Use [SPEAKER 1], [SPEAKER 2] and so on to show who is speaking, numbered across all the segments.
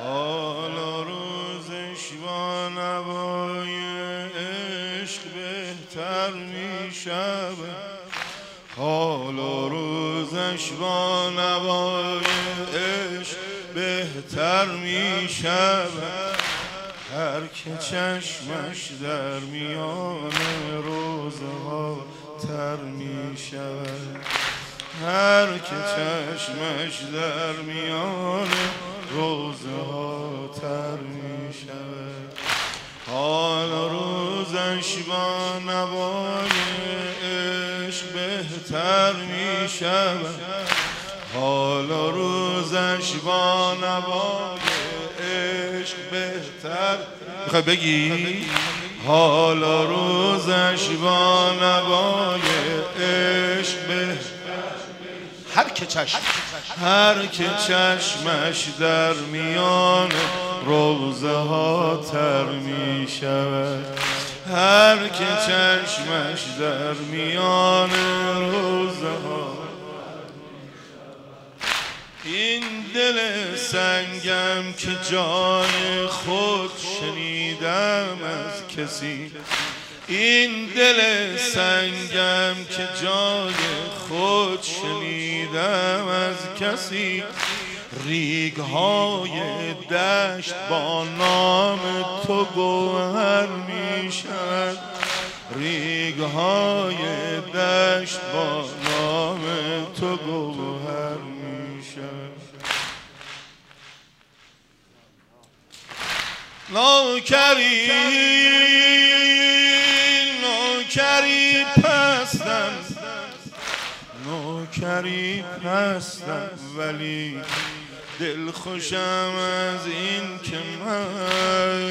[SPEAKER 1] حال و روزش با نوای عشق بهتر می شود. حال و روزش با نوای عشق بهتر می شود. هر که چشمش در میان روزها تر می شود. هر که چشمش در میان روزها تر می شود. حال روزش با نوای عشق بهتر می شود. حال روزش با نوای عشق بهتر. میخوای بگی؟ حال روزش با نوای عشق بهتر. هر که چشمش در میان روزه ها تر می شود. هر که چشمش در میان روزه ها. این دل سنگم که جای خود شنیدم از کسی. این دل سنگم که جای خود شنیدم از کسی. ریگ‌های دشت با نام تو گوهر می شود. ریگ‌های دشت با نام تو گوهر می شود. نوکری پستم، نوکری پستم، ولی دل خوشم از این که من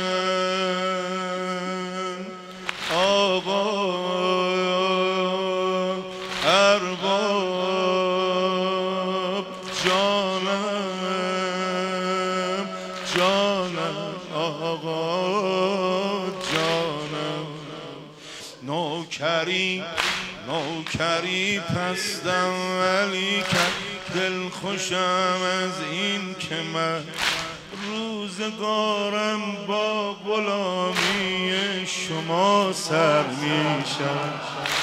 [SPEAKER 1] آقا ارباب جانم، جانم آقا جانم. نوکری پستم ولی دل خوشم از این که من روزگارم با غلامی شما سر می شود.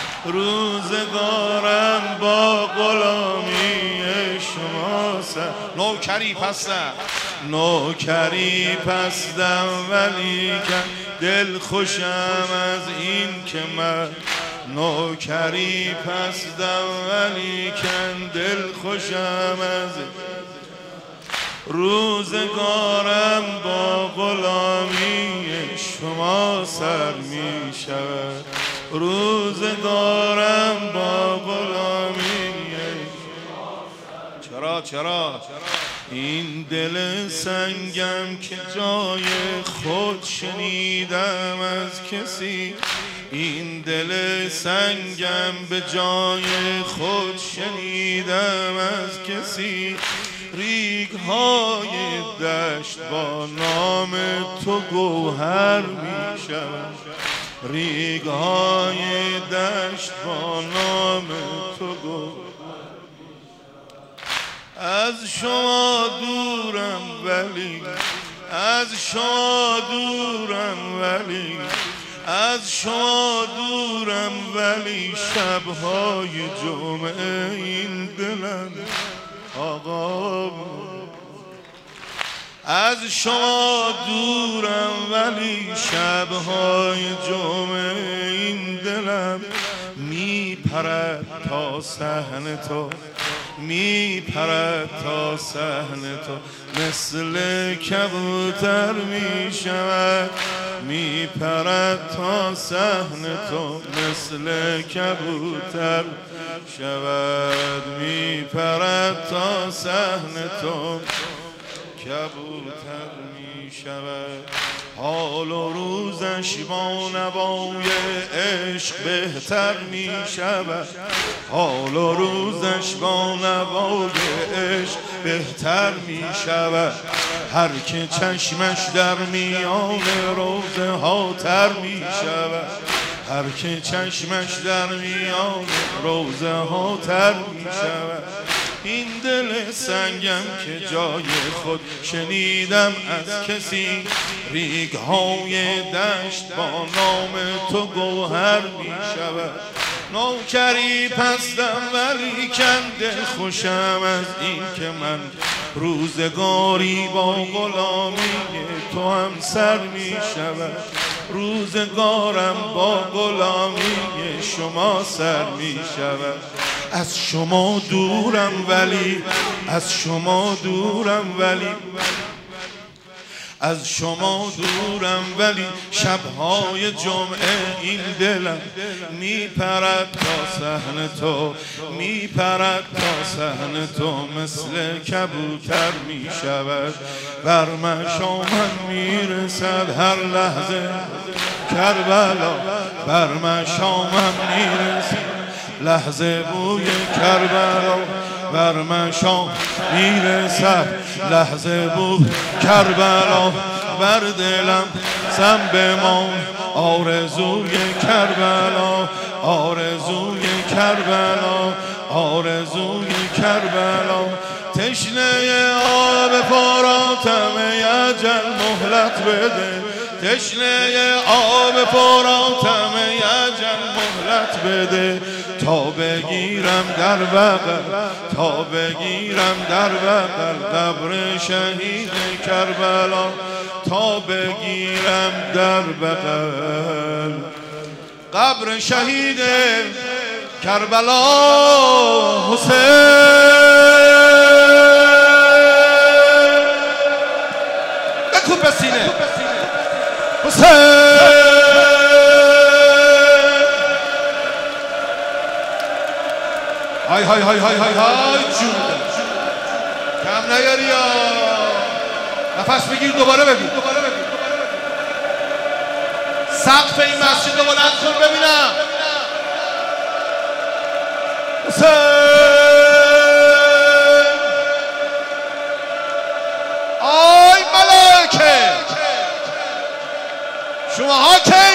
[SPEAKER 1] روزگارم با غلامی شما سر. نوکری پستم ولی دل خوشم از این که من نوکری پستم ولی دل خوشم از روزگارم با غلامی شما سر می شود. روزگارم با غلامی چرا این دل سنگم که جای خود شنیدم از کسی. این دل سنگم به جای خود شنیدم از کسی. ریگ‌های دشت با نام تو گوهر می شود. ریگ‌های دشت با نام تو گوهر. از شما دورم ولی از شما دورم ولی از شما دورم ولی شب‌های جمعه این دلم آقا. از شما دورم ولی شب‌های جمعه این دلم میپرد تا صحن تو. میپرد تا صحن تو مثل کبوتر میشود. میپرد تا صحن تو مثل کبوتر شود. میپرد تا صحن تو کبوتر میشود. حال و روزش با نوای عشق بهتر می شود. حال و روزش با نوای عشق بهتر می شود. هر که چشمش در میان روزه ها تر می شود. هر که چشمش در میان روزه ها تر می شود. این دل سنگم که جای خود شنیدم از کسی ریگ‌های دشت با نام تو گوهر می شود نوکری پستم ولی کنده خوشم از این که من روزگاری با غلامی تو هم سر می شود روزگارم با غلامی شما سر می شود از شما دورم ولی از شما دورم ولی از شما دورم ولی شبهای جمعه این دلم میپرد تا صحن تو میپرد تا صحن تو مثل کبوتر میشود بر مشامم میرسد هر لحظه کربلا بر مشامم میرسد لحظه بوی کربلا بر مشام میرسد لحظه بوی کربلا بر دلم سم بمان آرزوی کربلا آرزوی کربلا آرزوی کربلا تشنه آب پرآتم اجل مهلت بده تشنه آب پرآتم اجل مهلت بده تا بگیرم در بغل تا بگیرم در بغل قبر شهید کربلا تا بگیرم در بغل قبر شهید کربلا حسین بکوب سینه حسین های های های های های های جون کم نیاری یا نفس بگیر دوباره بگو سقف این مسجد رو بلند کن ببینم حسین آی ملائکه شماها که